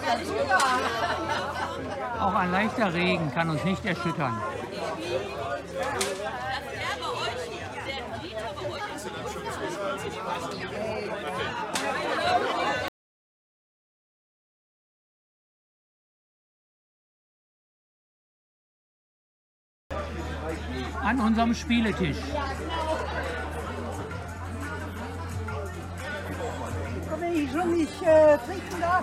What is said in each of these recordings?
Auch ein leichter Regen kann uns nicht erschüttern. An unserem Spieletisch. Wenn ich schon nicht trinken darf.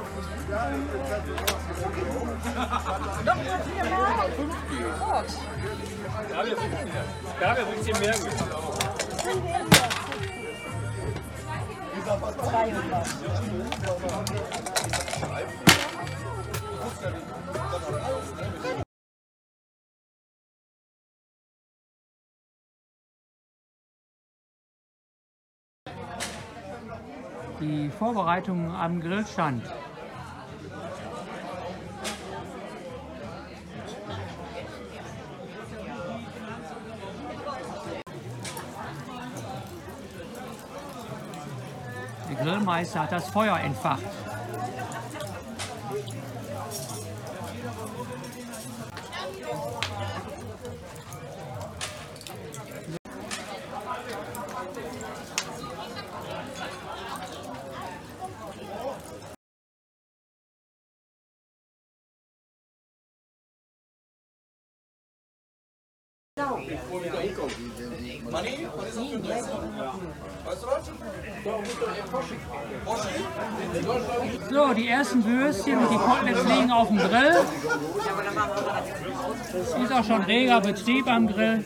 Doch, was wir machen. Ja, wir sind hier mehr. Die Vorbereitungen am Grillstand. Der Grillmeister hat das Feuer entfacht. So, die ersten Würstchen und die Koteletts liegen auf dem Grill. Ist auch schon reger Betrieb am Grill.